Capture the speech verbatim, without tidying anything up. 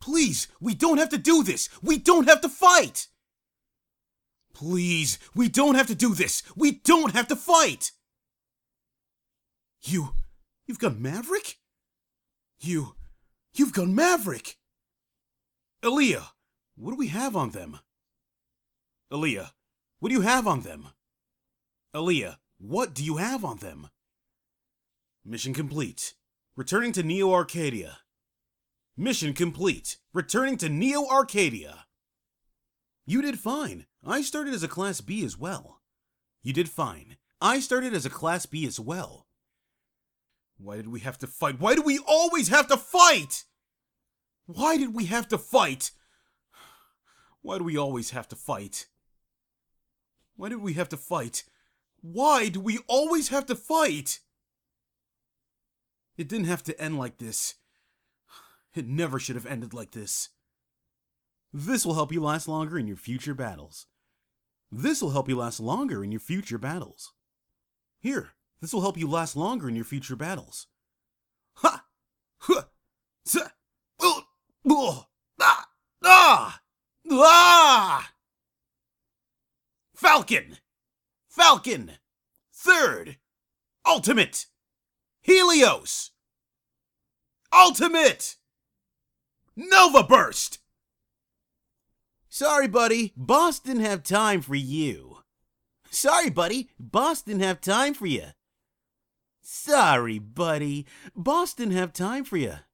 Please, we don't have to do this. We don't have to fight. Please, we don't have to do this. We don't have to fight. You, you've gone Maverick? You, you've gone Maverick. Aaliyah, what do we have on them? Aaliyah, what do you have on them? Aaliyah, what do you have on them? Mission complete. Returning to Neo Arcadia. Mission complete. Returning to Neo Arcadia. You did fine. I started as a Class B as well. You did fine. I started as a Class B as well. Why did we have to fight? Why do we always have to fight? Why did we have to fight? Why do we always have to fight? Why did we have to fight? Why do we always have to fight? It didn't have to end like this. It never should have ended like this. This will help you last longer in your future battles. This will help you last longer in your future battles. Here, this will help you last longer in your future battles. Ha! Huh! Sa! Oh! Oh! Ah! Ah! Ah! Falcon! Falcon! Third! Ultimate! Helios! Ultimate! Nova Burst! Sorry, buddy. Boss didn't have time for you. Sorry, buddy. Boss didn't have time for you. Sorry, buddy. Boss didn't have time for you.